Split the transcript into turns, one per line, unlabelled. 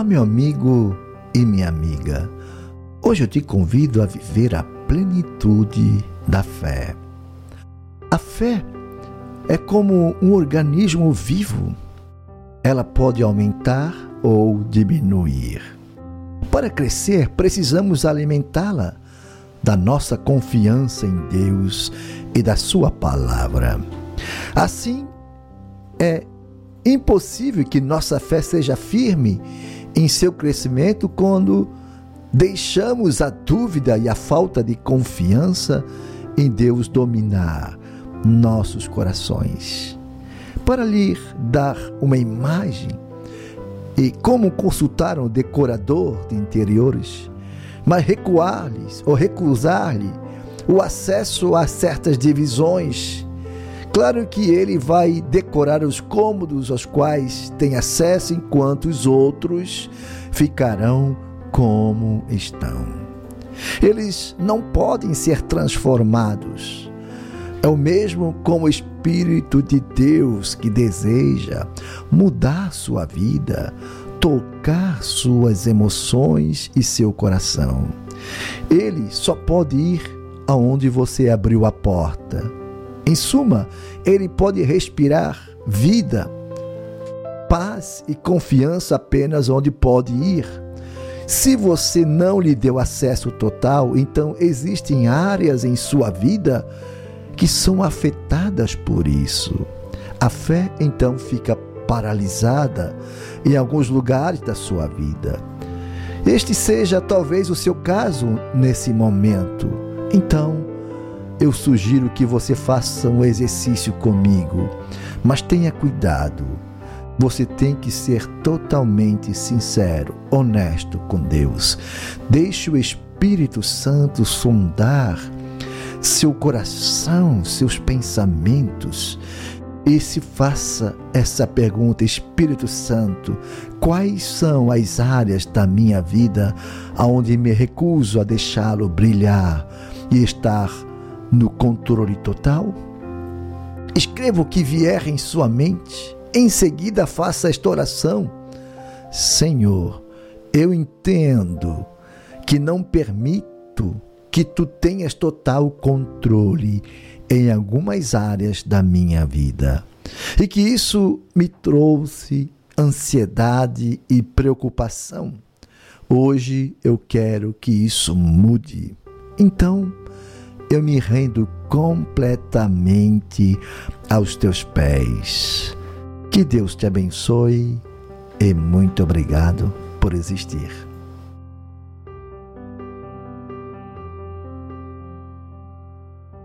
meu amigo e minha amiga. Hoje eu te convido a viver a plenitude da fé. A fé é como um organismo vivo. Ela pode aumentar ou diminuir. Para crescer, precisamos alimentá-la da nossa confiança em Deus e da sua palavra. Assim, é impossível que nossa fé seja firme em seu crescimento quando deixamos a dúvida e a falta de confiança em Deus dominar nossos corações. Para lhe dar uma imagem, e como consultar um decorador de interiores, mas recuar-lhes ou recusar-lhe o acesso a certas divisões, claro que ele vai decorar os cômodos aos quais tem acesso, enquanto os outros ficarão como estão. Eles não podem ser transformados. É o mesmo com o Espírito de Deus, que deseja mudar sua vida, tocar suas emoções e seu coração. Ele só pode ir aonde você abriu a porta. Em suma, ele pode respirar vida, paz e confiança apenas onde pode ir. Se você não lhe deu acesso total, então existem áreas em sua vida que são afetadas por isso. A fé, então, fica paralisada em alguns lugares da sua vida. Este seja talvez o seu caso nesse momento. Então, eu sugiro que você faça um exercício comigo, mas tenha cuidado. Você tem que ser totalmente sincero, honesto com Deus. Deixe o Espírito Santo sondar seu coração, seus pensamentos, e se faça essa pergunta: Espírito Santo, quais são as áreas da minha vida onde me recuso a deixá-lo brilhar e estar no controle total? Escreva o que vier em sua mente. Em seguida, faça esta oração: Senhor, eu entendo que não permito que tu tenhas total controle em algumas áreas da minha vida, e que isso me trouxe ansiedade e preocupação. Hoje eu quero que isso mude. Então, eu me rendo completamente aos teus pés. Que Deus te abençoe e muito obrigado por existir.